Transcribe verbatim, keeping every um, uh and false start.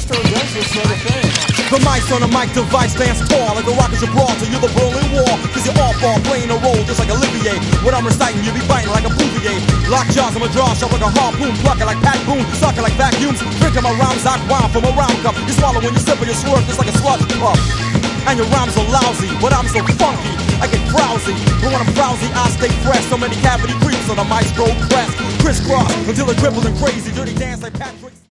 maestro does this sort of thing. The mice on a mic device stands tall like the rock of Gibraltar. You're the Berlin Wall, cause you're all fall playing a role just like Olivier. What I'm reciting, you be biting like a bouvier. Lock jaws, I'm a draw sharp like a harpoon. Pluck it like Pat Boone, suck it like vacuums. Drinking my rhymes, I wild from a round cup. You swallow when you sip and you slurp just like a sludge puff. And your rhymes are lousy, but I'm so funky, I get drowsy. But when I'm frowsy, I stay fresh. So many cavity creeps on a maestro crest. Crisscross until it cripples and crazy. Dirty dance like Patrick.